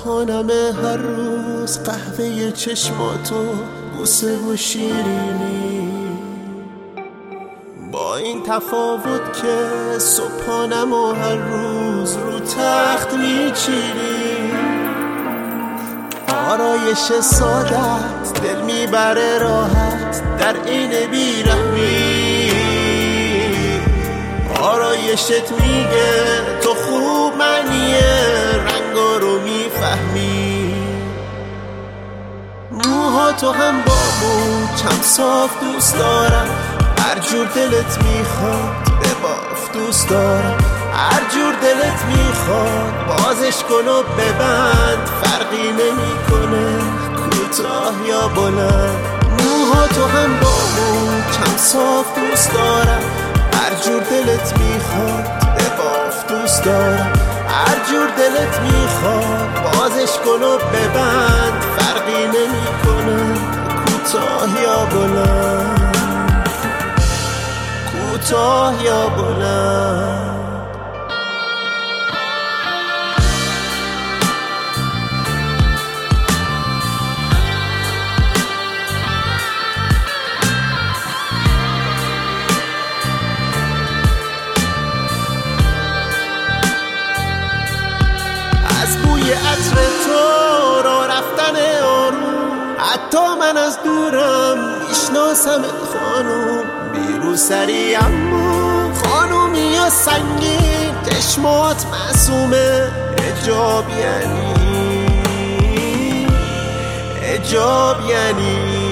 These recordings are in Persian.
صبحانمه هر روز قهوه چشماتو، بوسه و شیرینی. با این تفاوت که صبحانمو هر روز رو تخت میچینی. آرایش سادت دل میبره راحت در این بیرحمی. آرایشت میگه تو خوب منیه، رنگا رو میفهمی. موهاتو هم با موچم صاف دوست دارم، هر جور دلت میخواد بباف دوست دارم. هر جور دلت میخواد بازش کن و ببند، فرقی نمیکنه کوتاه یا بلند. موهاتو هم با موچم صاف دوست دارم، هر جور دلت میخواد بباف دوست دارم. هر جور دلت میخواد بازش کن و ببند، فرقی نمیکنه کوتاه یا بلند، کوتاه یا بلند. از بوی عطر تو را رفتن آروم، حتی من از دورم میشناسمت خانوم. بیرو سری اما خانومی یا سنگین، چشمات معصومه حجاب یعنی، حجاب یعنی.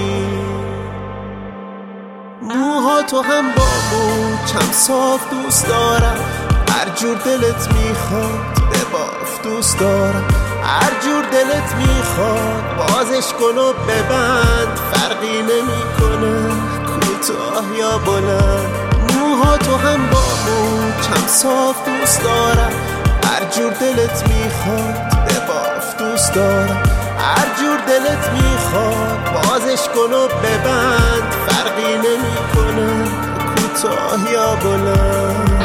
موهاتو هم با موچم صاف دوست دارم، هر جور دلت میخواد بباف دوست دارم. هر جور دلت میخواد بازش کن و ببند، فرقی نمیکنه کوتاه یا بلند. موهاتو هم با موچم صاف دوست دارم، هر جور دلت میخواد بباف دوست دارم. هر جور دلت میخواد بازش کن و ببند، فرقی نمیکنه کوتاه یا بلند.